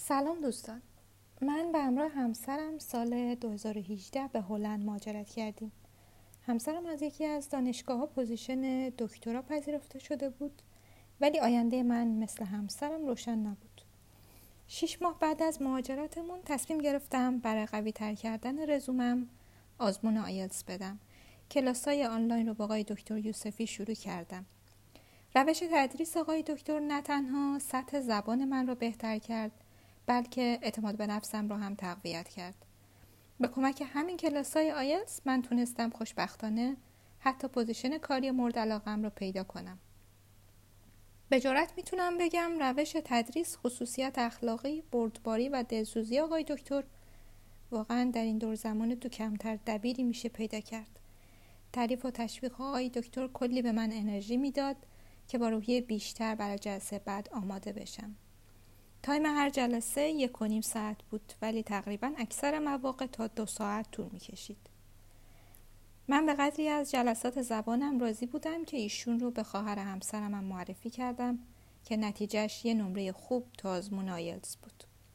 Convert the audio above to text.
سلام دوستان، من به همراه همسرم سال 2018 به هلند مهاجرت کردیم. همسرم از یکی از دانشگاه‌ها پوزیشن دکترا پذیرفته شده بود، ولی آینده من مثل همسرم روشن نبود. 6 ماه بعد از مهاجرتمون تصمیم گرفتم برای قوی تر کردن رزومم آزمون آیلتس بدم. کلاسای آنلاین رو با آقای دکتر یوسفی شروع کردم. روش تدریس آقای دکتر نه تنها سطح زبان من رو بهتر کرد، بلکه اعتماد به نفسم رو هم تقویت کرد. به کمک همین کلاسای آیلتس من تونستم خوشبختانه حتی پوزیشن کاری مورد علاقه‌ام رو پیدا کنم. به جرئت میتونم بگم روش تدریس، خصوصیت اخلاقی، بردباری و دلسوزی آقای دکتر واقعا در این دور زمان تو کمتر دبیری میشه پیدا کرد. تعریف و تشویق آقای دکتر کلی به من انرژی میداد که با روحیه بیشتر برای جلسه بعد آماده بشم. تایم هر جلسه 1.5 ساعت بود، ولی تقریبا اکثر مواقع تا 2 ساعت طول می‌کشید. من به قدری از جلسات زبانم راضی بودم که ایشون رو به خواهر همسرم معرفی کردم که نتیجهش یه نمره خوب تا آزمون آیلتس بود.